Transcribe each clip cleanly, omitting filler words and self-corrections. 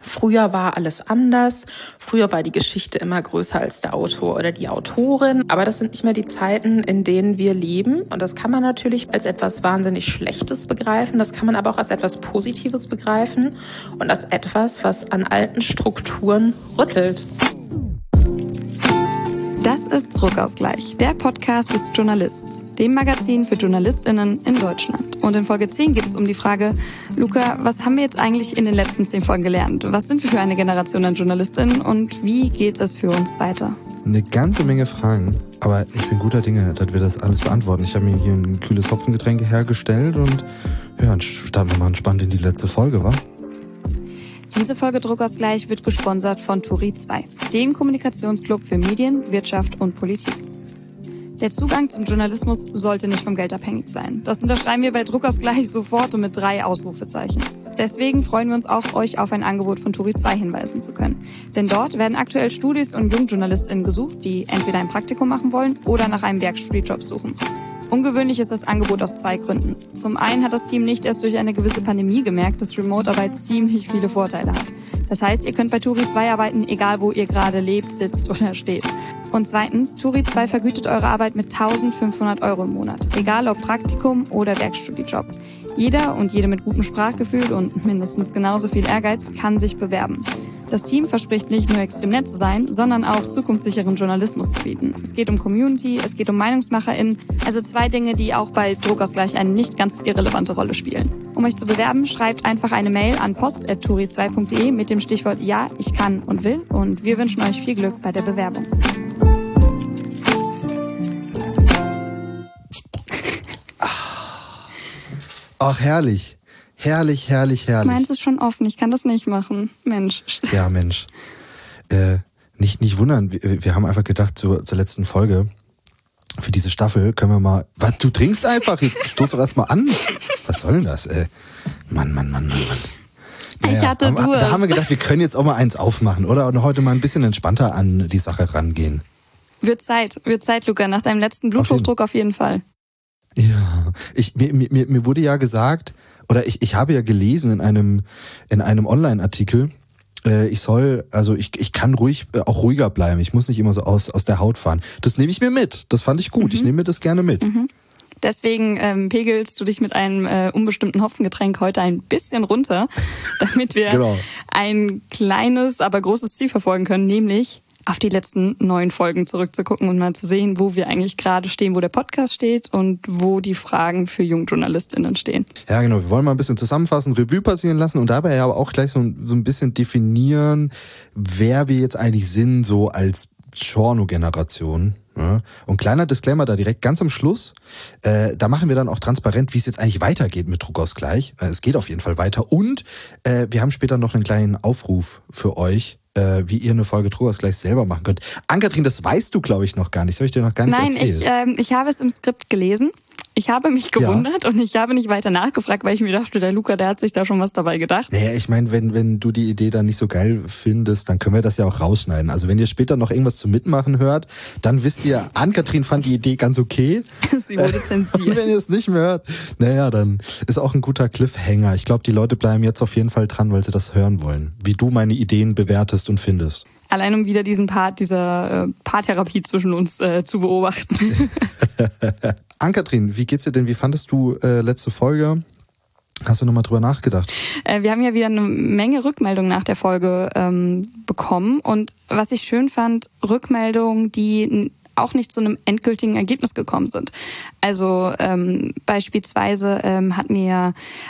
Früher war alles anders. Früher war die Geschichte immer größer als der Autor oder die Autorin. Aber das sind nicht mehr die Zeiten, in denen wir leben. Und das kann man natürlich als etwas wahnsinnig Schlechtes begreifen. Das kann man aber auch als etwas Positives begreifen. Und als etwas, was an alten Strukturen rüttelt. Das ist Druckausgleich, der Podcast des Journalists, dem Magazin für JournalistInnen in Deutschland. Und in Folge 10 geht es um die Frage, Luca, was haben wir jetzt eigentlich in den letzten 10 Folgen gelernt? Was sind wir für eine Generation an JournalistInnen und wie geht es für uns weiter? Eine ganze Menge Fragen, aber ich bin guter Dinge, dass wir das alles beantworten. Ich habe mir hier ein kühles Hopfengetränk hergestellt und ja, dann starten wir mal entspannt in die letzte Folge, wa? Diese Folge Druckausgleich wird gesponsert von Turi 2, dem Kommunikationsclub für Medien, Wirtschaft und Politik. Der Zugang zum Journalismus sollte nicht vom Geld abhängig sein. Das unterschreiben wir bei Druckausgleich sofort und mit 3 Ausrufezeichen. Deswegen freuen wir uns auch, euch auf ein Angebot von Turi 2 hinweisen zu können. Denn dort werden aktuell Studis und JungjournalistInnen gesucht, die entweder ein Praktikum machen wollen oder nach einem Werkstudiejob suchen. Ungewöhnlich ist das Angebot aus 2 Gründen. Zum einen hat das Team nicht erst durch eine gewisse Pandemie gemerkt, dass Remote-Arbeit ziemlich viele Vorteile hat. Das heißt, ihr könnt bei Turi 2 arbeiten, egal wo ihr gerade lebt, sitzt oder steht. Und zweitens, Turi 2 vergütet eure Arbeit mit 1.500 € im Monat, egal ob Praktikum oder Werkstudiejob. Jeder und jede mit gutem Sprachgefühl und mindestens genauso viel Ehrgeiz kann sich bewerben. Das Team verspricht nicht nur extrem nett zu sein, sondern auch zukunftssicheren Journalismus zu bieten. Es geht um Community, es geht um MeinungsmacherInnen, also 2 Dinge, die auch bei Druckausgleich eine nicht ganz irrelevante Rolle spielen. Um euch zu bewerben, schreibt einfach eine Mail an post@turi2.de mit dem Stichwort Ja, ich kann und will und wir wünschen euch viel Glück bei der Bewerbung. Ach, herrlich. Herrlich, herrlich, herrlich. Meins ist schon offen, ich kann das nicht machen. Mensch. Ja, Mensch. Nicht wundern, wir haben einfach gedacht, zur letzten Folge, für diese Staffel können wir mal... Was, du trinkst einfach? Jetzt stoß doch erst mal an. Was soll denn das? Mann. Naja, ich hatte Durst. Da haben wir gedacht, wir können jetzt auch mal eins aufmachen, oder? Und heute mal ein bisschen entspannter an die Sache rangehen. Wird Zeit, Luca, nach deinem letzten Bluthochdruck auf jeden Fall. Ja, mir wurde ja gesagt... Oder ich habe ja gelesen in einem Online-Artikel, ich kann auch ruhiger bleiben. Ich muss nicht immer so aus der Haut fahren. Das nehme ich mir mit. Das fand ich gut. Ich nehme mir das gerne mit. Deswegen pegelst du dich mit einem unbestimmten Hopfengetränk heute ein bisschen runter, damit wir ein kleines, aber großes Ziel verfolgen können, nämlich auf die letzten 9 Folgen zurückzugucken und mal zu sehen, wo wir eigentlich gerade stehen, wo der Podcast steht und wo die Fragen für JungjournalistInnen stehen. Ja, genau. Wir wollen mal ein bisschen zusammenfassen, Revue passieren lassen und dabei aber auch gleich so ein bisschen definieren, wer wir jetzt eigentlich sind, so als Giorno-Generation. Ja. Und kleiner Disclaimer da direkt ganz am Schluss. Da machen wir dann auch transparent, wie es jetzt eigentlich weitergeht mit Druckausgleich. Es geht auf jeden Fall weiter. Und wir haben später noch einen kleinen Aufruf für euch, wie ihr eine Folge Druckausgleich selber machen könnt. Ann-Kathrin, das weißt du, glaube ich, noch gar nicht. Das habe ich dir noch gar nicht erzählt. Nein, ich habe es im Skript gelesen. Ich habe mich gewundert und ich habe nicht weiter nachgefragt, weil ich mir dachte, der Luca, der hat sich da schon was dabei gedacht. Naja, ich meine, wenn du die Idee dann nicht so geil findest, dann können wir das ja auch rausschneiden. Also wenn ihr später noch irgendwas zum Mitmachen hört, dann wisst ihr, Ann-Kathrin fand die Idee ganz okay. Sie wurde zensiert. Und wenn ihr es nicht mehr hört, naja, dann ist auch ein guter Cliffhanger. Ich glaube, die Leute bleiben jetzt auf jeden Fall dran, weil sie das hören wollen. Wie du meine Ideen bewertest und findest. Allein um wieder diesen dieser Paartherapie zwischen uns zu beobachten. Ann-Kathrin, wie geht's dir denn? Wie fandest du letzte Folge? Hast du nochmal drüber nachgedacht? Wir haben ja wieder eine Menge Rückmeldungen nach der Folge bekommen. Und was ich schön fand, Rückmeldungen, die auch nicht zu einem endgültigen Ergebnis gekommen sind. Also beispielsweise hat mir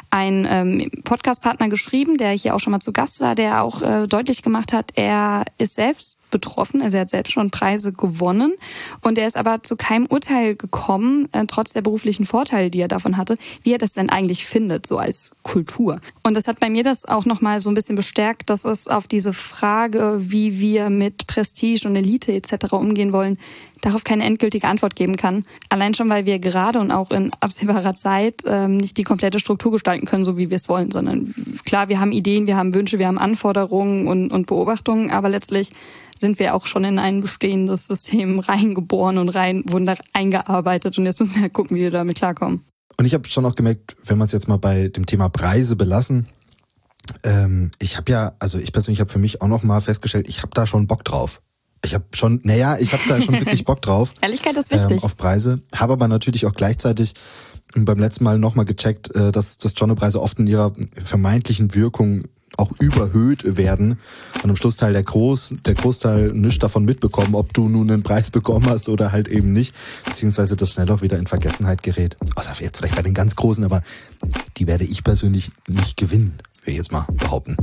ein Podcast-Partner geschrieben, der hier auch schon mal zu Gast war, der auch deutlich gemacht hat, er ist selbst betroffen, also er hat selbst schon Preise gewonnen und er ist aber zu keinem Urteil gekommen, trotz der beruflichen Vorteile, die er davon hatte, wie er das denn eigentlich findet, so als Kultur. Und das hat bei mir das auch nochmal so ein bisschen bestärkt, dass es auf diese Frage, wie wir mit Prestige und Elite etc. umgehen wollen, darauf keine endgültige Antwort geben kann. Allein schon, weil wir gerade und auch in absehbarer Zeit nicht die komplette Struktur gestalten können, so wie wir es wollen, sondern klar, wir haben Ideen, wir haben Wünsche, wir haben Anforderungen und Beobachtungen, aber letztlich sind wir auch schon in ein bestehendes System reingeboren und wurden da eingearbeitet und jetzt müssen wir halt gucken, wie wir damit klarkommen. Und ich habe schon auch gemerkt, wenn wir es jetzt mal bei dem Thema Preise belassen, Ich persönlich habe für mich auch nochmal festgestellt, ich habe da schon Bock drauf. Ich habe da schon wirklich Bock drauf. Ehrlichkeit ist wichtig. Auf Preise. Habe aber natürlich auch gleichzeitig beim letzten Mal nochmal gecheckt, dass Genrepreise oft in ihrer vermeintlichen Wirkung auch überhöht werden und am Schluss der Großteil nichts davon mitbekommen, ob du nun einen Preis bekommen hast oder halt eben nicht, beziehungsweise das schnell auch wieder in Vergessenheit gerät. Außer jetzt vielleicht bei den ganz Großen, aber die werde ich persönlich nicht gewinnen, will ich jetzt mal behaupten.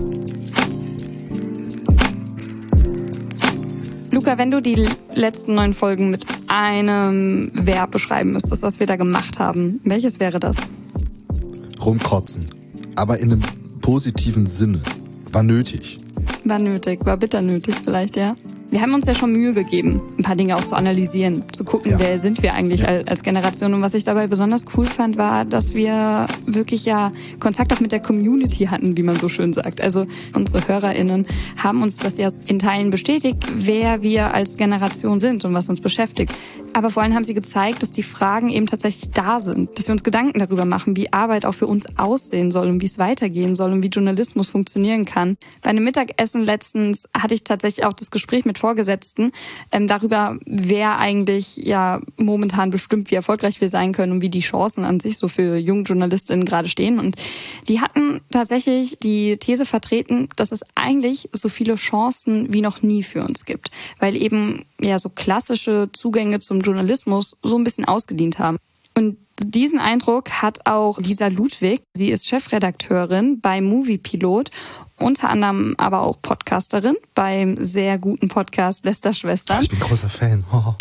Luca, wenn du die letzten 9 Folgen mit einem Verb beschreiben müsstest, was wir da gemacht haben, welches wäre das? Rumkotzen. Aber in einem positiven Sinne. War nötig. War bitter nötig vielleicht, ja. Wir haben uns ja schon Mühe gegeben, ein paar Dinge auch zu analysieren, zu gucken, wer sind wir eigentlich als Generation. Und was ich dabei besonders cool fand, war, dass wir wirklich Kontakt auch mit der Community hatten, wie man so schön sagt. Also unsere HörerInnen haben uns das ja in Teilen bestätigt, wer wir als Generation sind und was uns beschäftigt. Aber vor allem haben sie gezeigt, dass die Fragen eben tatsächlich da sind, dass wir uns Gedanken darüber machen, wie Arbeit auch für uns aussehen soll und wie es weitergehen soll und wie Journalismus funktionieren kann. Bei einem Mittagessen letztens hatte ich tatsächlich auch das Gespräch mit Vorgesetzten darüber, wer eigentlich momentan bestimmt, wie erfolgreich wir sein können und wie die Chancen an sich so für junge JournalistInnen gerade stehen. Und die hatten tatsächlich die These vertreten, dass es eigentlich so viele Chancen wie noch nie für uns gibt, weil eben so klassische Zugänge zum Journalismus so ein bisschen ausgedient haben. Und diesen Eindruck hat auch Lisa Ludwig. Sie ist Chefredakteurin bei Moviepilot, unter anderem aber auch Podcasterin beim sehr guten Podcast Lästerschwestern. Ich bin großer Fan. Oh.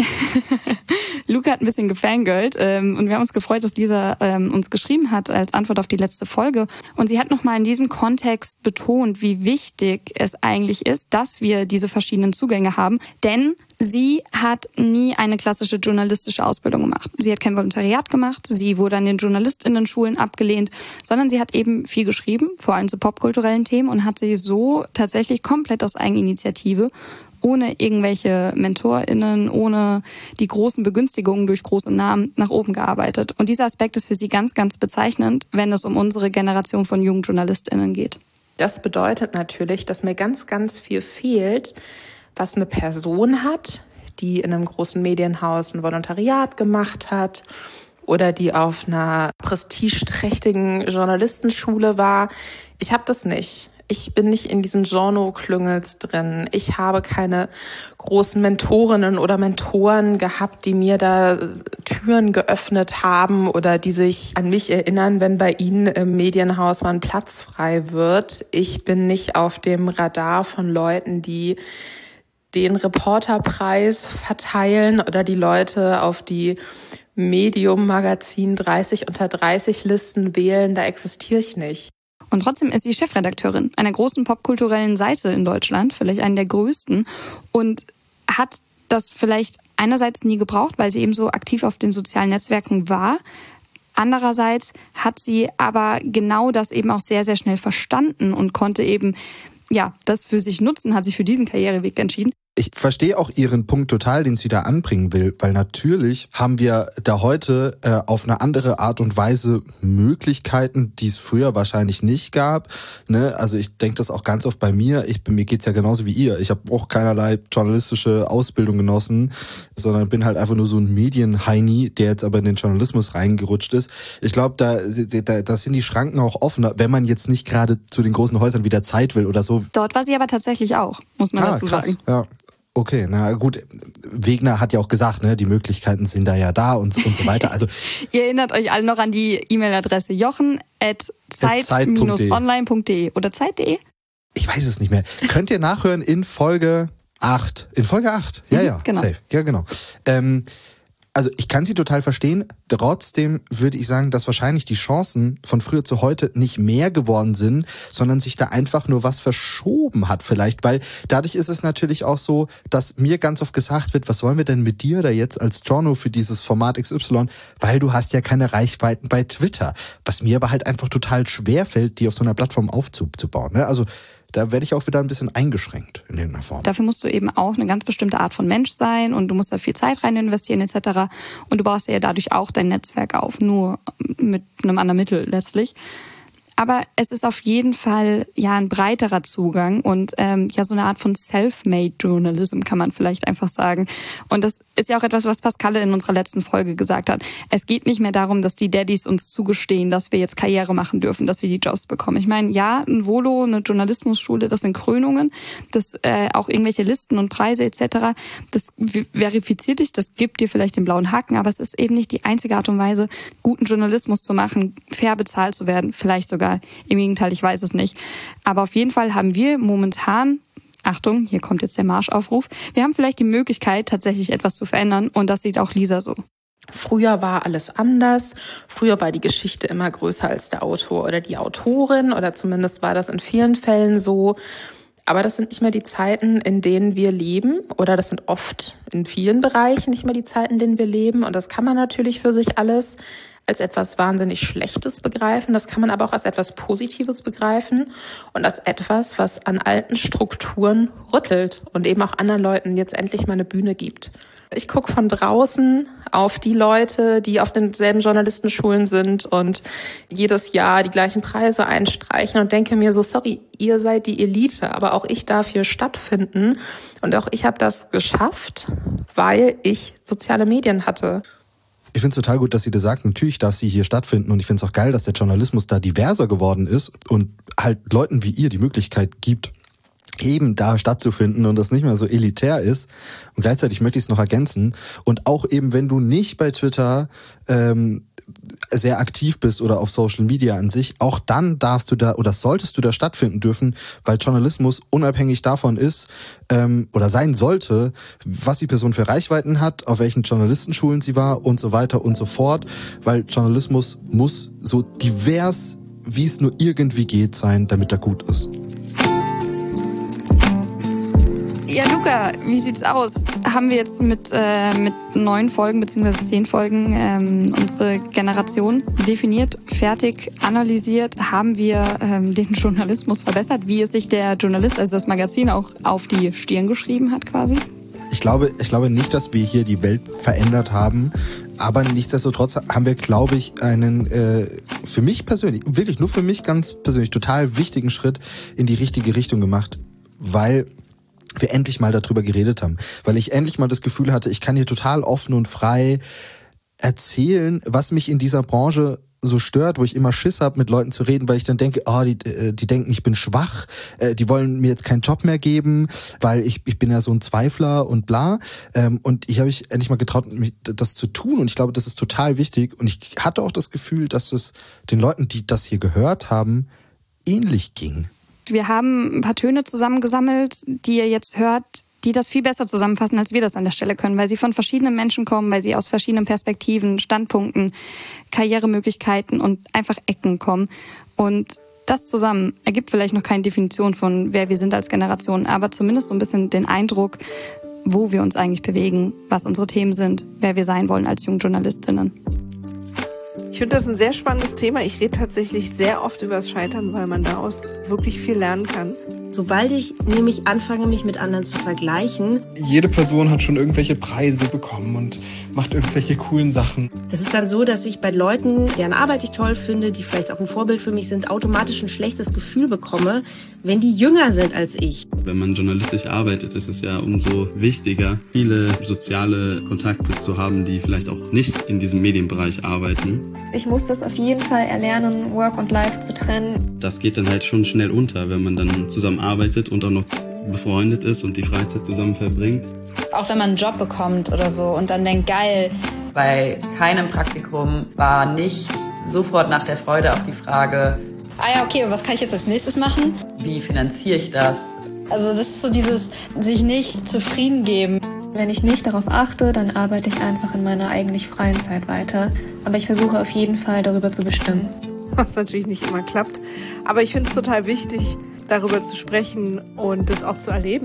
Luca hat ein bisschen gefangirlt und wir haben uns gefreut, dass Lisa uns geschrieben hat als Antwort auf die letzte Folge. Und sie hat nochmal in diesem Kontext betont, wie wichtig es eigentlich ist, dass wir diese verschiedenen Zugänge haben. Denn sie hat nie eine klassische journalistische Ausbildung gemacht. Sie hat kein Volontariat gemacht, sie wurde an den JournalistInnen-Schulen abgelehnt, sondern sie hat eben viel geschrieben, vor allem zu popkulturellen Themen und hat sich so tatsächlich komplett aus Eigeninitiative, ohne irgendwelche MentorInnen, ohne die großen Begünstigungen durch große Namen nach oben gearbeitet. Und dieser Aspekt ist für sie ganz, ganz bezeichnend, wenn es um unsere Generation von jungen JournalistInnen geht. Das bedeutet natürlich, dass mir ganz, ganz viel fehlt, was eine Person hat, die in einem großen Medienhaus ein Volontariat gemacht hat oder die auf einer prestigeträchtigen Journalistenschule war. Ich habe das nicht. Ich bin nicht in diesen Genre-Klüngels drin. Ich habe keine großen Mentorinnen oder Mentoren gehabt, die mir da Türen geöffnet haben oder die sich an mich erinnern, wenn bei ihnen im Medienhaus mal ein Platz frei wird. Ich bin nicht auf dem Radar von Leuten, die den Reporterpreis verteilen oder die Leute auf die Medium-Magazin 30 unter 30 Listen wählen. Da existiere ich nicht. Und trotzdem ist sie Chefredakteurin einer großen popkulturellen Seite in Deutschland, vielleicht einen der größten, und hat das vielleicht einerseits nie gebraucht, weil sie eben so aktiv auf den sozialen Netzwerken war. Andererseits hat sie aber genau das eben auch sehr, sehr schnell verstanden und konnte eben das für sich nutzen, hat sich für diesen Karriereweg entschieden. Ich verstehe auch Ihren Punkt total, den sie da anbringen will, weil natürlich haben wir da heute auf eine andere Art und Weise Möglichkeiten, die es früher wahrscheinlich nicht gab. Ne? Also ich denke das auch ganz oft bei mir. Mir geht's ja genauso wie ihr. Ich habe auch keinerlei journalistische Ausbildung genossen, sondern bin halt einfach nur so ein Medienheini, der jetzt aber in den Journalismus reingerutscht ist. Ich glaube, da sind die Schranken auch offener, wenn man jetzt nicht gerade zu den großen Häusern wieder Zeit will oder so. Dort war sie aber tatsächlich auch, muss man dazu krass. sagen. Ja. Okay, na gut, Wegner hat ja auch gesagt, ne, die Möglichkeiten sind da ja und so weiter. Also ihr erinnert euch alle noch an die E-Mail-Adresse jochen@zeit-online.de oder zeit.de? Ich weiß es nicht mehr. Könnt ihr nachhören in Folge 8. In Folge 8? Ja, genau. Safe. Ja, genau. Also ich kann sie total verstehen. Trotzdem würde ich sagen, dass wahrscheinlich die Chancen von früher zu heute nicht mehr geworden sind, sondern sich da einfach nur was verschoben hat vielleicht. Weil dadurch ist es natürlich auch so, dass mir ganz oft gesagt wird, was wollen wir denn mit dir da jetzt als Journo für dieses Format XY? Weil du hast ja keine Reichweiten bei Twitter. Was mir aber halt einfach total schwer fällt, die auf so einer Plattform aufzubauen. Ne? Also da werde ich auch wieder ein bisschen eingeschränkt in irgendeiner Form. Dafür musst du eben auch eine ganz bestimmte Art von Mensch sein und du musst da viel Zeit rein investieren etc. Und du baust ja dadurch auch dein Netzwerk auf, nur mit einem anderen Mittel letztlich. Aber es ist auf jeden Fall ja ein breiterer Zugang und ja so eine Art von Self-Made Journalism kann man vielleicht einfach sagen. Und das ist ja auch etwas, was Pascalle in unserer letzten Folge gesagt hat. Es geht nicht mehr darum, dass die Daddys uns zugestehen, dass wir jetzt Karriere machen dürfen, dass wir die Jobs bekommen. Ich meine, ja, ein Volo, eine Journalismusschule, das sind Krönungen, das auch irgendwelche Listen und Preise etc., das verifiziert dich, das gibt dir vielleicht den blauen Haken, aber es ist eben nicht die einzige Art und Weise, guten Journalismus zu machen, fair bezahlt zu werden, vielleicht sogar im Gegenteil, ich weiß es nicht. Aber auf jeden Fall haben wir momentan, Achtung, hier kommt jetzt der Marschaufruf, wir haben vielleicht die Möglichkeit, tatsächlich etwas zu verändern und das sieht auch Lisa so. Früher war alles anders. Früher war die Geschichte immer größer als der Autor oder die Autorin oder zumindest war das in vielen Fällen so. Aber das sind nicht mehr die Zeiten, in denen wir leben oder das sind oft in vielen Bereichen nicht mehr die Zeiten, in denen wir leben und das kann man natürlich für sich alles als etwas wahnsinnig Schlechtes begreifen. Das kann man aber auch als etwas Positives begreifen und als etwas, was an alten Strukturen rüttelt und eben auch anderen Leuten jetzt endlich mal eine Bühne gibt. Ich gucke von draußen auf die Leute, die auf denselben Journalistenschulen sind und jedes Jahr die gleichen Preise einstreichen und denke mir so, sorry, ihr seid die Elite, aber auch ich darf hier stattfinden und auch ich habe das geschafft, weil ich soziale Medien hatte. Ich finde es total gut, dass sie das sagt, natürlich darf sie hier stattfinden und ich finde es auch geil, dass der Journalismus da diverser geworden ist und halt Leuten wie ihr die Möglichkeit gibt, eben da stattzufinden und das nicht mehr so elitär ist. Und gleichzeitig möchte ich es noch ergänzen und auch eben, wenn du nicht bei Twitter sehr aktiv bist oder auf Social Media an sich, auch dann darfst du da oder solltest du da stattfinden dürfen, weil Journalismus unabhängig davon ist oder sein sollte, was die Person für Reichweiten hat, auf welchen Journalistenschulen sie war und so weiter und so fort, weil Journalismus muss so divers, wie es nur irgendwie geht, sein, damit er gut ist. Ja, Luca, wie sieht's aus? Haben wir jetzt mit 9 Folgen bzw. 10 Folgen unsere Generation definiert, fertig, analysiert? Haben wir den Journalismus verbessert? Wie es sich der Journalist, also das Magazin, auch auf die Stirn geschrieben hat quasi? Ich glaube nicht, dass wir hier die Welt verändert haben, aber nichtsdestotrotz haben wir, glaube ich, einen für mich persönlich, wirklich nur für mich ganz persönlich, total wichtigen Schritt in die richtige Richtung gemacht, weil wir endlich mal darüber geredet haben, weil ich endlich mal das Gefühl hatte, ich kann hier total offen und frei erzählen, was mich in dieser Branche so stört, wo ich immer Schiss habe, mit Leuten zu reden, weil ich dann denke, die denken, ich bin schwach, die wollen mir jetzt keinen Job mehr geben, weil ich bin ja so ein Zweifler und bla. Und ich habe mich endlich mal getraut, das zu tun und ich glaube, das ist total wichtig und ich hatte auch das Gefühl, dass es den Leuten, die das hier gehört haben, ähnlich ging. Wir haben ein paar Töne zusammengesammelt, die ihr jetzt hört, die das viel besser zusammenfassen, als wir das an der Stelle können, weil sie von verschiedenen Menschen kommen, weil sie aus verschiedenen Perspektiven, Standpunkten, Karrieremöglichkeiten und einfach Ecken kommen. Und das zusammen ergibt vielleicht noch keine Definition von, wer wir sind als Generation, aber zumindest so ein bisschen den Eindruck, wo wir uns eigentlich bewegen, was unsere Themen sind, wer wir sein wollen als junge JournalistInnen. Ich finde das ein sehr spannendes Thema. Ich rede tatsächlich sehr oft über das Scheitern, weil man daraus wirklich viel lernen kann. Sobald ich nämlich anfange, mich mit anderen zu vergleichen. Jede Person hat schon irgendwelche Preise bekommen und macht irgendwelche coolen Sachen. Das ist dann so, dass ich bei Leuten, deren Arbeit ich toll finde, die vielleicht auch ein Vorbild für mich sind, automatisch ein schlechtes Gefühl bekomme, wenn die jünger sind als ich. Wenn man journalistisch arbeitet, ist es ja umso wichtiger, viele soziale Kontakte zu haben, die vielleicht auch nicht in diesem Medienbereich arbeiten. Ich muss das auf jeden Fall erlernen, Work und Life zu trennen. Das geht dann halt schon schnell unter, wenn man dann zusammen arbeitet und auch noch befreundet ist und die Freizeit zusammen verbringt. Auch wenn man einen Job bekommt oder so und dann denkt, geil. Bei keinem Praktikum war nicht sofort nach der Freude auf die Frage, ja, okay, was kann ich jetzt als nächstes machen? Wie finanziere ich das? Also das ist so dieses sich nicht zufrieden geben. Wenn ich nicht darauf achte, dann arbeite ich einfach in meiner eigentlich freien Zeit weiter. Aber ich versuche auf jeden Fall, darüber zu bestimmen. Was natürlich nicht immer klappt. Aber ich finde es total wichtig, darüber zu sprechen und das auch zu erleben.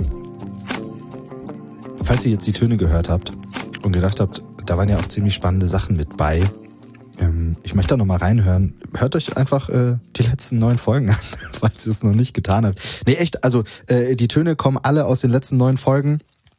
Falls ihr jetzt die Töne gehört habt und gedacht habt, da waren ja auch ziemlich spannende Sachen mit bei, ich möchte da nochmal reinhören. Hört euch einfach die letzten 9 Folgen an, falls ihr es noch nicht getan habt. Nee, echt, also die Töne kommen alle aus den letzten 9 Folgen.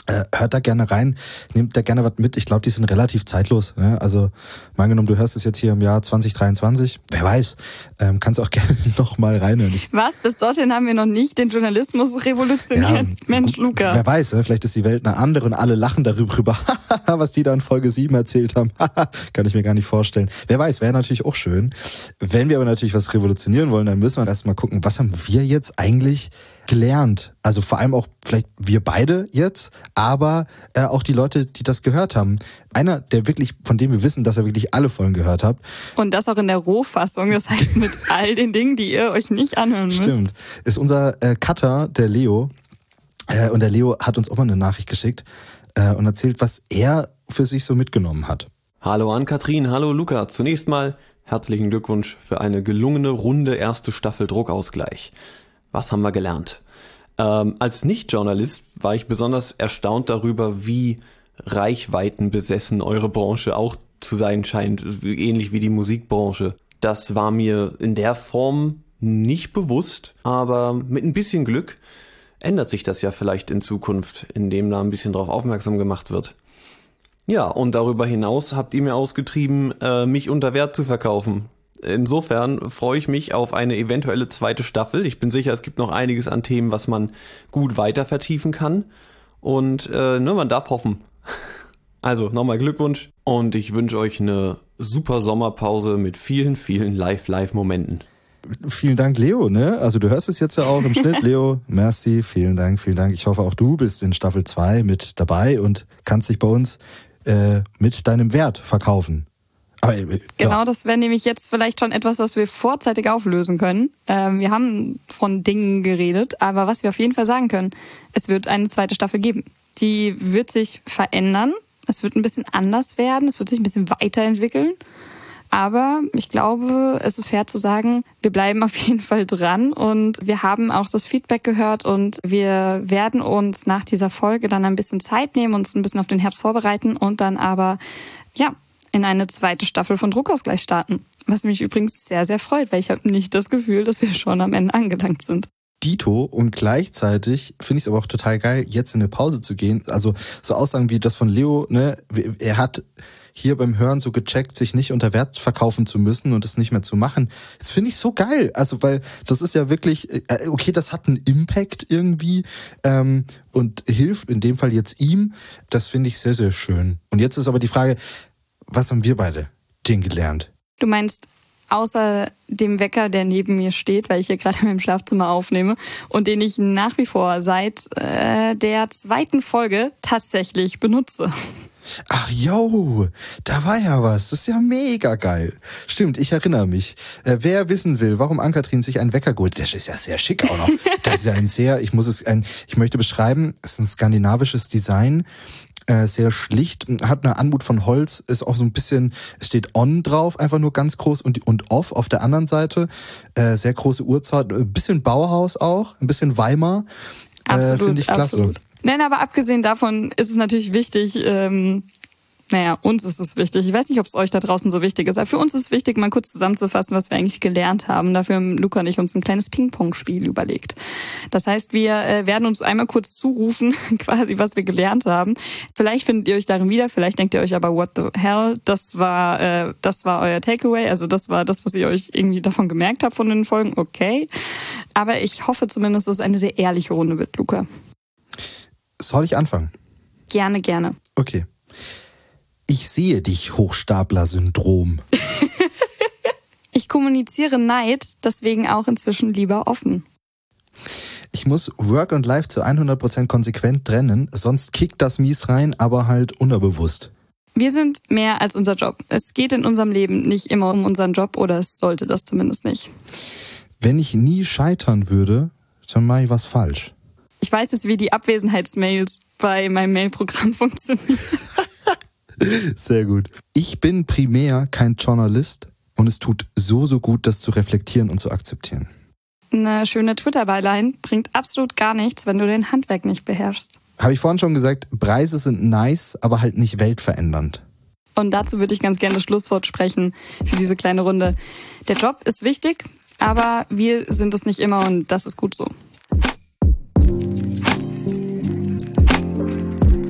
Hört da gerne rein, nehmt da gerne was mit. Ich glaube, die sind relativ zeitlos. Ne? Also mal angenommen, du hörst es jetzt hier im Jahr 2023. Wer weiß, kannst auch gerne noch mal reinhören. Was? Bis dorthin haben wir noch nicht den Journalismus revolutioniert. Ja, Mensch, Luca. Wer weiß, ne? Vielleicht ist die Welt eine andere und alle lachen darüber, was die da in Folge 7 erzählt haben. Kann ich mir gar nicht vorstellen. Wer weiß, wäre natürlich auch schön. Wenn wir aber natürlich was revolutionieren wollen, dann müssen wir erst mal gucken, was haben wir jetzt eigentlich gelernt? Also vor allem auch vielleicht wir beide jetzt, aber auch die Leute, die das gehört haben. Einer, der wirklich, von dem wir wissen, dass er wirklich alle Folgen gehört hat. Und das auch in der Rohfassung, das heißt mit all den Dingen, die ihr euch nicht anhören müsst. Stimmt. Ist unser Cutter, der Leo. Und der Leo hat uns auch mal eine Nachricht geschickt und erzählt, was er für sich so mitgenommen hat. Hallo Ann-Kathrin, hallo Luca. Zunächst mal herzlichen Glückwunsch für eine gelungene, runde erste Staffel Druckausgleich. Was haben wir gelernt? Als Nicht-Journalist war ich besonders erstaunt darüber, wie reichweitenbesessen eure Branche auch zu sein scheint, ähnlich wie die Musikbranche. Das war mir in der Form nicht bewusst, aber mit ein bisschen Glück ändert sich das ja vielleicht in Zukunft, indem da ein bisschen drauf aufmerksam gemacht wird. Ja, und darüber hinaus habt ihr mir ausgetrieben, mich unter Wert zu verkaufen. Insofern freue ich mich auf eine eventuelle zweite Staffel. Ich bin sicher, es gibt noch einiges an Themen, was man gut weiter vertiefen kann. Und man darf hoffen. Also nochmal Glückwunsch und ich wünsche euch eine super Sommerpause mit vielen, vielen Live-Momenten. Vielen Dank, Leo, ne? Also du hörst es jetzt ja auch im Schnitt, Leo. Merci, vielen Dank. Ich hoffe, auch du bist in Staffel 2 mit dabei und kannst dich bei uns mit deinem Wert verkaufen. Aber, genau, das wäre nämlich jetzt vielleicht schon etwas, was wir vorzeitig auflösen können. Wir haben von Dingen geredet, aber was wir auf jeden Fall sagen können, es wird eine zweite Staffel geben. Die wird sich verändern, es wird ein bisschen anders werden, es wird sich ein bisschen weiterentwickeln. Aber ich glaube, es ist fair zu sagen, wir bleiben auf jeden Fall dran und wir haben auch das Feedback gehört und wir werden uns nach dieser Folge dann ein bisschen Zeit nehmen, uns ein bisschen auf den Herbst vorbereiten und dann aber, in eine zweite Staffel von Druckausgleich starten. Was mich übrigens sehr, sehr freut, weil ich habe nicht das Gefühl, dass wir schon am Ende angelangt sind. Dito, und gleichzeitig finde ich es aber auch total geil, jetzt in eine Pause zu gehen. Also so Aussagen wie das von Leo, ne, er hat hier beim Hören so gecheckt, sich nicht unter Wert verkaufen zu müssen und es nicht mehr zu machen. Das finde ich so geil. Also weil das ist ja wirklich, okay, das hat einen Impact irgendwie und hilft in dem Fall jetzt ihm. Das finde ich sehr, sehr schön. Und jetzt ist aber die Frage, was haben wir beide denn gelernt? Du meinst, außer dem Wecker, der neben mir steht, weil ich hier gerade in meinem Schlafzimmer aufnehme und den ich nach wie vor seit der 2. Folge tatsächlich benutze. Ach jo, da war ja was. Das ist ja mega geil. Stimmt, ich erinnere mich. Wer wissen will, warum Ann-Kathrin sich einen Wecker geholt, das ist ja sehr schick auch noch. Das ist ja ich möchte beschreiben, es ist ein skandinavisches Design. Sehr schlicht, hat eine Anmut von Holz, ist auch so ein bisschen, es steht on drauf, einfach nur ganz groß und off auf der anderen Seite. Sehr große Uhrzeit, ein bisschen Bauhaus auch, ein bisschen Weimar. Finde ich klasse. Absolut. Nein, aber abgesehen davon ist es natürlich wichtig, uns ist es wichtig. Ich weiß nicht, ob es euch da draußen so wichtig ist, aber für uns ist es wichtig, mal kurz zusammenzufassen, was wir eigentlich gelernt haben. Dafür haben Luca und ich uns ein kleines Ping-Pong-Spiel überlegt. Das heißt, wir werden uns einmal kurz zurufen, quasi, was wir gelernt haben. Vielleicht findet ihr euch darin wieder, vielleicht denkt ihr euch aber, what the hell, das war euer Takeaway, also das war das, was ihr euch irgendwie davon gemerkt habt von den Folgen, okay. Aber ich hoffe zumindest, dass es eine sehr ehrliche Runde wird, Luca. Soll ich anfangen? Gerne, gerne. Okay. Ich sehe dich, Hochstapler-Syndrom. Ich kommuniziere Neid, deswegen auch inzwischen lieber offen. Ich muss Work und Life zu 100% konsequent trennen, sonst kickt das mies rein, aber halt unterbewusst. Wir sind mehr als unser Job. Es geht in unserem Leben nicht immer um unseren Job oder es sollte das zumindest nicht. Wenn ich nie scheitern würde, dann mache ich was falsch. Ich weiß jetzt, wie die Abwesenheitsmails bei meinem Mailprogramm funktionieren. Sehr gut. Ich bin primär kein Journalist und es tut so gut, das zu reflektieren und zu akzeptieren. Eine schöne Twitter-Byline bringt absolut gar nichts, wenn du den Handwerk nicht beherrschst. Habe ich vorhin schon gesagt, Preise sind nice, aber halt nicht weltverändernd. Und dazu würde ich ganz gerne das Schlusswort sprechen für diese kleine Runde. Der Job ist wichtig, aber wir sind es nicht immer und das ist gut so.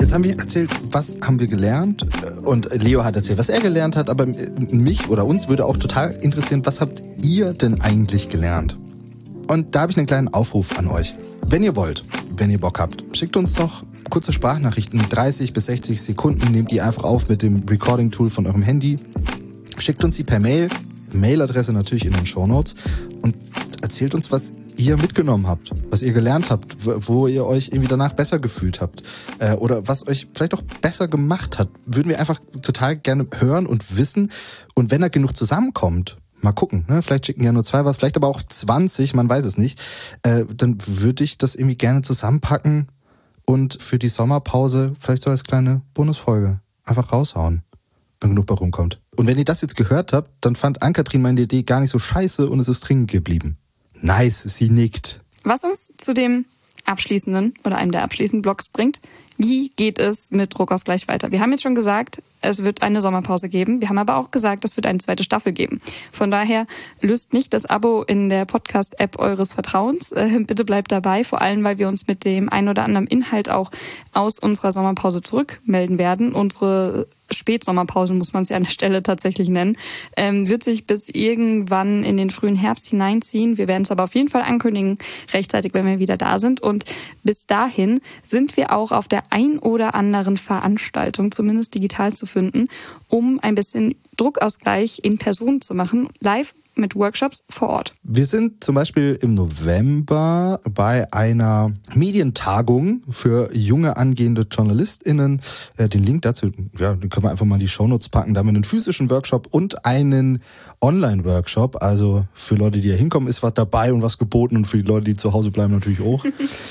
Jetzt haben wir erzählt, was haben wir gelernt und Leo hat erzählt, was er gelernt hat, aber mich oder uns würde auch total interessieren, was habt ihr denn eigentlich gelernt? Und da habe ich einen kleinen Aufruf an euch. Wenn ihr wollt, wenn ihr Bock habt, schickt uns doch kurze Sprachnachrichten, 30 bis 60 Sekunden, nehmt die einfach auf mit dem Recording-Tool von eurem Handy, schickt uns die per Mail, Mailadresse natürlich in den Shownotes und erzählt uns, was ihr mitgenommen habt, was ihr gelernt habt, wo ihr euch irgendwie danach besser gefühlt habt oder was euch vielleicht auch besser gemacht hat. Würden wir einfach total gerne hören und wissen. Und wenn da genug zusammenkommt, mal gucken, ne? Vielleicht schicken ja nur 2 was, vielleicht aber auch 20, man weiß es nicht, dann würde ich das irgendwie gerne zusammenpacken und für die Sommerpause vielleicht so als kleine Bonusfolge einfach raushauen, wenn genug bei rumkommt. Und wenn ihr das jetzt gehört habt, dann fand Ann-Kathrin meine Idee gar nicht so scheiße und es ist dringend geblieben. Nice, sie nickt. Was uns zu dem abschließenden oder einem der abschließenden Blogs bringt, wie geht es mit Druckausgleich weiter? Wir haben jetzt schon gesagt, es wird eine Sommerpause geben. Wir haben aber auch gesagt, es wird eine zweite Staffel geben. Von daher löst nicht das Abo in der Podcast-App eures Vertrauens. Bitte bleibt dabei, vor allem, weil wir uns mit dem ein oder anderen Inhalt auch aus unserer Sommerpause zurückmelden werden. Unsere Spätsommerpause, muss man es ja an der Stelle tatsächlich nennen, wird sich bis irgendwann in den frühen Herbst hineinziehen. Wir werden es aber auf jeden Fall ankündigen, rechtzeitig, wenn wir wieder da sind. Und bis dahin sind wir auch auf der ein oder anderen Veranstaltung, zumindest digital zu finden, um ein bisschen Druckausgleich in Person zu machen, live mit Workshops vor Ort. Wir sind zum Beispiel im November bei einer Medientagung für junge angehende JournalistInnen. Den Link dazu, ja, den können wir einfach mal in die Shownotes packen. Da haben wir einen physischen Workshop und einen Online-Workshop. Also für Leute, die hier hinkommen, ist was dabei und was geboten und für die Leute, die zu Hause bleiben, natürlich auch.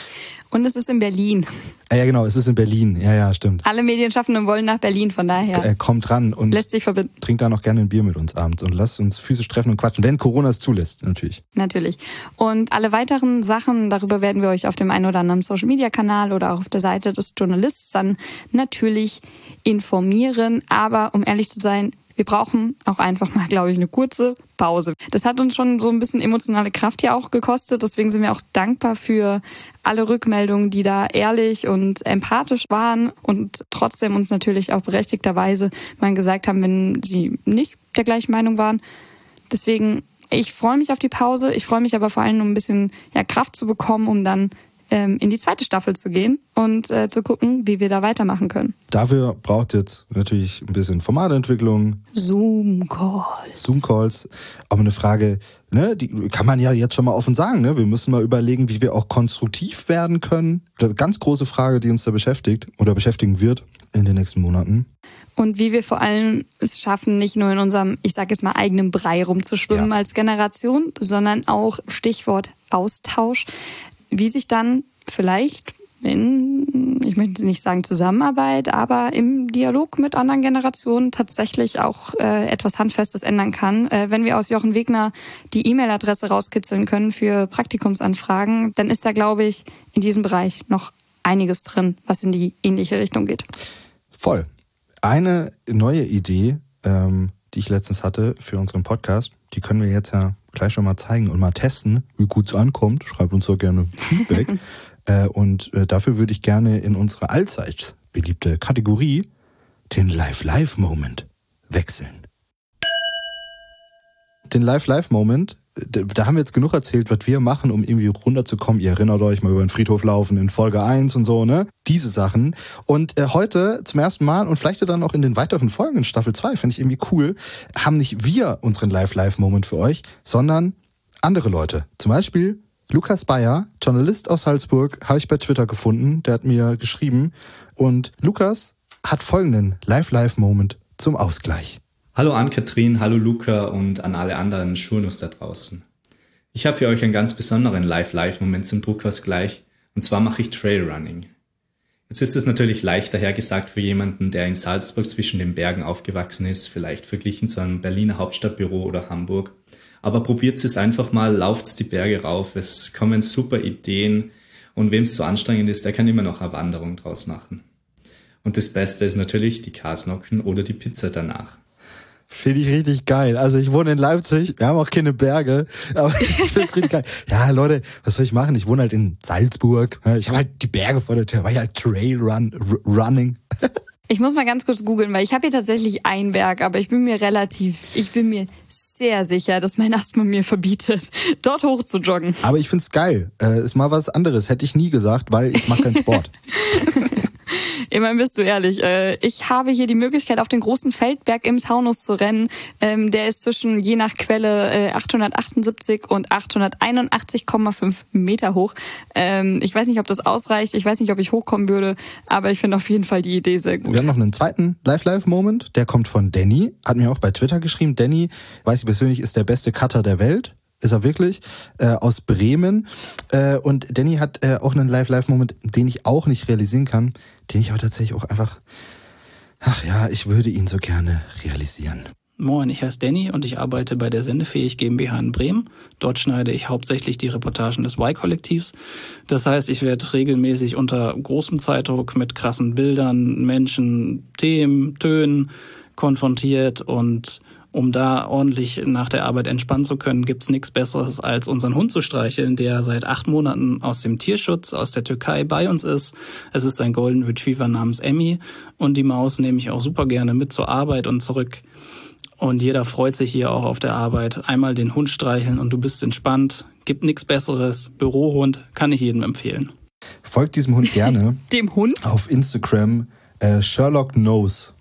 Und es ist in Berlin. Ja, genau, es ist in Berlin. Ja, stimmt. Alle Medienschaffenden wollen nach Berlin, von daher. Kommt ran und lässt sich verbinden. Trinkt da noch gerne ein Bier mit uns abends und lasst uns physisch treffen und quatschen, wenn Corona es zulässt, natürlich. Natürlich. Und alle weiteren Sachen, darüber werden wir euch auf dem einen oder anderen Social-Media-Kanal oder auch auf der Seite des Journalists dann natürlich informieren. Aber um ehrlich zu sein, wir brauchen auch einfach mal, glaube ich, eine kurze Pause. Das hat uns schon so ein bisschen emotionale Kraft hier auch gekostet. Deswegen sind wir auch dankbar für alle Rückmeldungen, die da ehrlich und empathisch waren und trotzdem uns natürlich auch berechtigterweise mal gesagt haben, wenn sie nicht der gleichen Meinung waren. Deswegen, ich freue mich auf die Pause. Ich freue mich aber vor allem, um ein bisschen Kraft zu bekommen, um dann in die zweite Staffel zu gehen und zu gucken, wie wir da weitermachen können. Dafür braucht jetzt natürlich ein bisschen Formatentwicklung. Zoom-Calls. Aber eine Frage, ne, die kann man ja jetzt schon mal offen sagen. Ne? Wir müssen mal überlegen, wie wir auch konstruktiv werden können. Eine ganz große Frage, die uns da beschäftigt oder beschäftigen wird in den nächsten Monaten. Und wie wir vor allem es schaffen, nicht nur in unserem, ich sage jetzt mal, eigenen Brei rumzuschwimmen als Generation, sondern auch Stichwort Austausch, wie sich dann vielleicht in, ich möchte nicht sagen Zusammenarbeit, aber im Dialog mit anderen Generationen tatsächlich auch etwas Handfestes ändern kann. Wenn wir aus Jochen Wegner die E-Mail-Adresse rauskitzeln können für Praktikumsanfragen, dann ist da, glaube ich, in diesem Bereich noch einiges drin, was in die ähnliche Richtung geht. Voll. Eine neue Idee, die ich letztens hatte für unseren Podcast, die können wir jetzt ja gleich schon mal zeigen und mal testen, wie gut es ankommt. Schreibt uns doch gerne Feedback. Und dafür würde ich gerne in unsere allseits beliebte Kategorie, den Live-Live-Moment, wechseln. Den Live-Live-Moment, da haben wir jetzt genug erzählt, was wir machen, um irgendwie runterzukommen. Ihr erinnert euch mal über den Friedhof laufen in Folge 1 und so, ne? Diese Sachen. Und heute zum ersten Mal und vielleicht dann auch in den weiteren Folgen in Staffel 2, finde ich irgendwie cool, haben nicht wir unseren Live-Live-Moment für euch, sondern andere Leute. Zum Beispiel Lukas Bayer, Journalist aus Salzburg, habe ich bei Twitter gefunden. Der hat mir geschrieben. Und Lukas hat folgenden Live-Live-Moment zum Ausgleich. Hallo Ann-Kathrin, hallo Luca und an alle anderen Schurnus da draußen. Ich habe für euch einen ganz besonderen Live-Live-Moment zum Druckausgleich, und zwar mache ich Trailrunning. Jetzt ist es natürlich leicht dahergesagt für jemanden, der in Salzburg zwischen den Bergen aufgewachsen ist, vielleicht verglichen zu einem Berliner Hauptstadtbüro oder Hamburg. Aber probiert es einfach mal, lauft die Berge rauf, es kommen super Ideen und wem es zu anstrengend ist, der kann immer noch eine Wanderung draus machen. Und das Beste ist natürlich die Kasnocken oder die Pizza danach. Finde ich richtig geil. Also ich wohne in Leipzig, wir haben auch keine Berge, aber ich finde es richtig geil. Ja, Leute, was soll ich machen? Ich wohne halt in Salzburg. Ich habe halt die Berge vor der Tür, weil ich halt Running. Ich muss mal ganz kurz googeln, weil ich habe hier tatsächlich einen Berg, aber ich bin mir sehr sicher, dass mein Asthma mir verbietet, dort hoch zu joggen. Aber ich find's geil. Ist mal was anderes. Hätte ich nie gesagt, weil ich mache keinen Sport. Immerhin bist du ehrlich. Ich habe hier die Möglichkeit, auf den großen Feldberg im Taunus zu rennen. Der ist zwischen, je nach Quelle, 878 und 881,5 Meter hoch. Ich weiß nicht, ob das ausreicht. Ich weiß nicht, ob ich hochkommen würde. Aber ich finde auf jeden Fall die Idee sehr gut. Wir haben noch einen zweiten Live-Moment. Der kommt von Danny. Hat mir auch bei Twitter geschrieben. Danny, weiß ich persönlich, ist der beste Cutter der Welt. Ist er wirklich, aus Bremen. Und Danny hat auch einen Live-Moment, den ich auch nicht realisieren kann, den ich aber tatsächlich auch einfach, ich würde ihn so gerne realisieren. Moin, ich heiße Danny und ich arbeite bei der Sendefähig GmbH in Bremen. Dort schneide ich hauptsächlich die Reportagen des Y-Kollektivs. Das heißt, ich werde regelmäßig unter großem Zeitdruck mit krassen Bildern, Menschen, Themen, Tönen konfrontiert, und um da ordentlich nach der Arbeit entspannen zu können, gibt's nichts Besseres, als unseren Hund zu streicheln, der seit 8 Monaten aus dem Tierschutz aus der Türkei bei uns ist. Es ist ein Golden Retriever namens Emmy, und die Maus nehme ich auch super gerne mit zur Arbeit und zurück. Und jeder freut sich hier auch auf der Arbeit. Einmal den Hund streicheln und du bist entspannt. Gibt nichts Besseres. Bürohund kann ich jedem empfehlen. Folgt diesem Hund gerne. Dem Hund? Auf Instagram. Sherlock Knows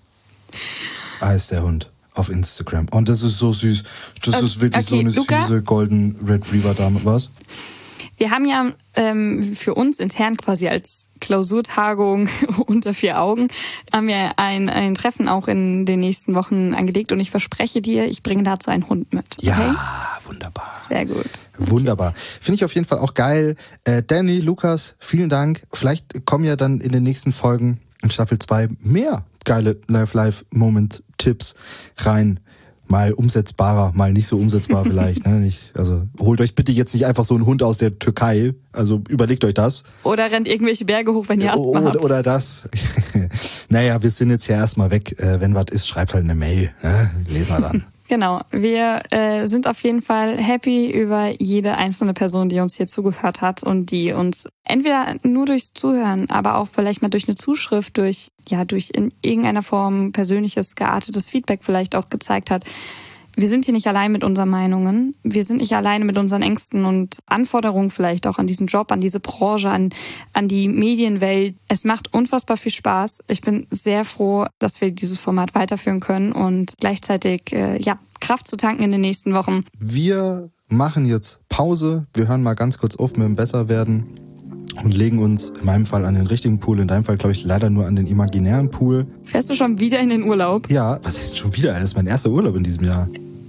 heißt der Hund. Auf Instagram. Und das ist so süß. Das ist wirklich so eine Luca, süße Golden Retriever Dame. Was? Wir haben ja für uns intern quasi als Klausurtagung unter 4 Augen haben wir ein Treffen auch in den nächsten Wochen angelegt, und ich verspreche dir, ich bringe dazu einen Hund mit. Okay? Ja, wunderbar. Sehr gut. Wunderbar. Finde ich auf jeden Fall auch geil. Danny, Lukas, vielen Dank. Vielleicht kommen ja dann in den nächsten Folgen in Staffel 2 mehr geile Live-Moment-Tipps rein. Mal umsetzbarer, mal nicht so umsetzbar vielleicht. Ne? Also holt euch bitte jetzt nicht einfach so einen Hund aus der Türkei. Also überlegt euch das. Oder rennt irgendwelche Berge hoch, wenn ihr Asthma habt. Oder das. Naja, wir sind jetzt ja erstmal weg. Wenn was ist, schreibt halt eine Mail. Ne? Lesen wir dann. Genau, wir sind auf jeden Fall happy über jede einzelne Person, die uns hier zugehört hat und die uns entweder nur durchs Zuhören, aber auch vielleicht mal durch eine Zuschrift, durch in irgendeiner Form persönliches, geartetes Feedback vielleicht auch gezeigt hat. Wir sind hier nicht allein mit unseren Meinungen. Wir sind nicht alleine mit unseren Ängsten und Anforderungen vielleicht auch an diesen Job, an diese Branche, an die Medienwelt. Es macht unfassbar viel Spaß. Ich bin sehr froh, dass wir dieses Format weiterführen können und gleichzeitig Kraft zu tanken in den nächsten Wochen. Wir machen jetzt Pause. Wir hören mal ganz kurz auf mit dem Besserwerden und legen uns in meinem Fall an den richtigen Pool, in deinem Fall glaube ich leider nur an den imaginären Pool. Fährst du schon wieder in den Urlaub? Ja, was ist schon wieder? Das ist mein erster Urlaub in diesem Jahr.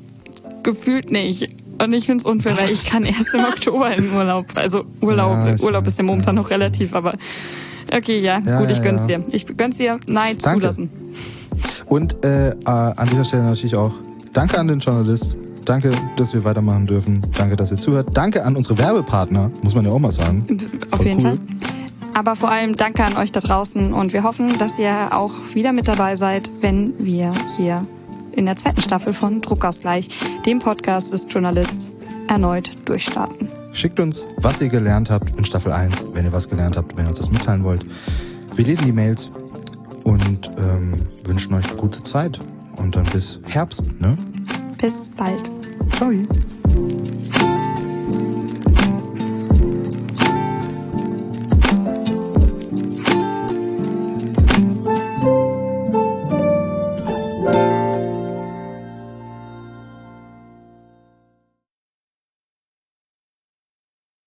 Gefühlt nicht. Und ich finde es unfair, weil ich kann erst im Oktober in den Urlaub. Also Urlaub ist ja momentan noch relativ, aber okay, gut, ich gönn's dir. Ich gönn's dir, Neid zulassen. Und an dieser Stelle natürlich auch danke an den Journalist. Danke, dass wir weitermachen dürfen. Danke, dass ihr zuhört. Danke an unsere Werbepartner, muss man ja auch mal sagen. Auf jeden Fall. Aber vor allem danke an euch da draußen, und wir hoffen, dass ihr auch wieder mit dabei seid, wenn wir hier in der 2. Staffel von Druckausgleich, dem Podcast des Journalists, erneut durchstarten. Schickt uns, was ihr gelernt habt in Staffel 1, wenn ihr was gelernt habt, wenn ihr uns das mitteilen wollt. Wir lesen die Mails und wünschen euch eine gute Zeit. Und dann bis Herbst, ne? Bis bald. Ciao.